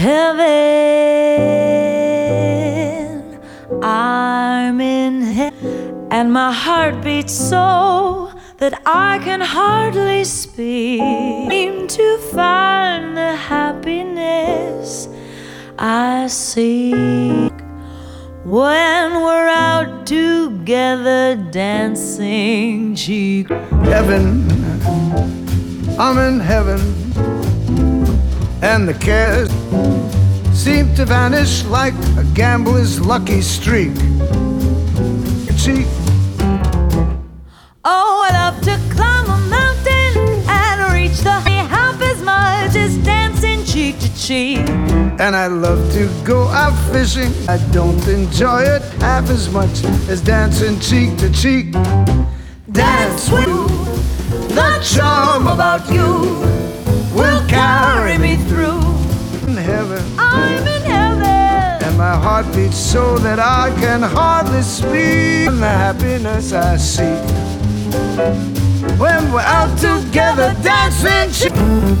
heaven. I'm in heaven, and my heart beats so that I can hardly speak. Seem to find the happiness I seek when we're out together dancing cheek. Heaven, I'm in heaven, and the cares seem to vanish like a gambler's lucky streak. Cheek. Oh, I love to climb a mountain and reach the high half as much as dancing cheek to cheek. And I love to go out fishing. I don't enjoy it half as much as dancing cheek to cheek. Dance with you, the charm about you will carry me through. In heaven, I'm in heaven, and my heart beats so that I can hardly speak. And the happiness I seek when we're out together dancing cheek.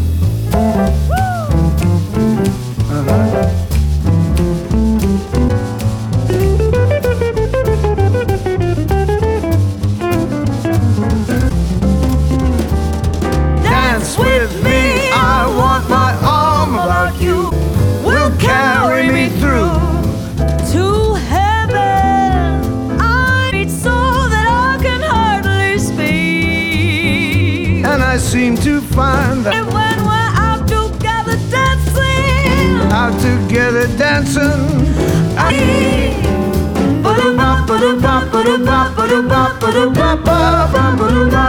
Dance with me, I want my arm about you, will carry me through. to heaven. I beat so that I can hardly speak. And I seem to find that And when we're out together dancing, out together dancing, ba-da-ba, ba-da-ba, ba-da-ba, ba-da-ba, ba-da-ba, ba-da-ba.